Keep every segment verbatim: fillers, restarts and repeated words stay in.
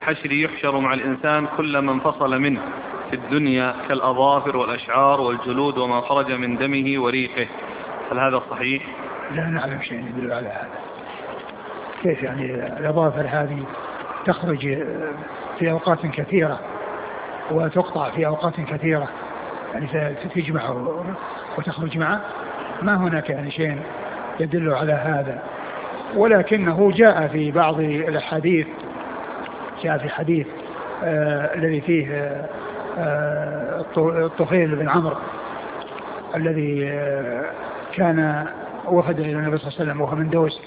الحشر يحشر مع الإنسان كل ما انفصل منه في الدنيا كالأظافر والأشعار والجلود وما خرج من دمه وريقه، هل هذا صحيح؟ لا نعلم شيء يدل على هذا. كيف يعني الأظافر هذه تخرج في أوقات كثيرة وتقطع في أوقات كثيرة، يعني تجمع وتخرج معه؟ ما هناك يعني شيء يدل على هذا، ولكنه جاء في بعض الأحاديث، جاء في حديث آه الذي فيه آه الطفيل بن عمرو الذي آه كان وفد إلى النبي صلى الله عليه وسلم وهو من دوس،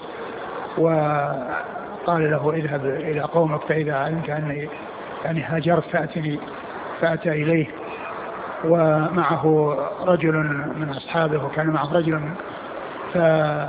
وقال له اذهب إلى قومك فإذا علمت أني يعني هاجرت فأتني، فأتى إليه ومعه رجل من أصحابه، وكان معه رجل ف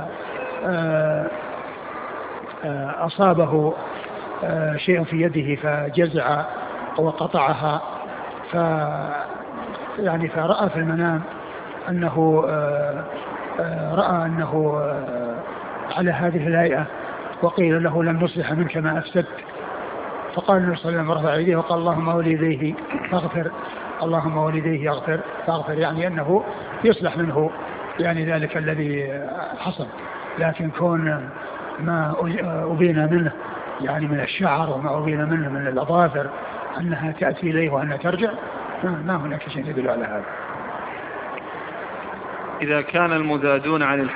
أصابه شيء في يده فجزع وقطعها، ف يعني فرأى في المنام أنه رأى أنه على هذه الهيئة، وقيل له لن نصلح منك ما أفسدت، فقال النبي صلى الله عليه وسلم رفع يديه وقال اللهم وليديه فاغفر، اللهم وليديه يغفر فاغفر، يعني أنه يصلح منه يعني ذلك الذي حصل. لكن كون ما أبين منه يعني من الشعر وما أبين منه من الأظافر أنها تأتي إليه وأنها ترجع، ما هناك شيء يدل على هذا. إذا كان المزادون عن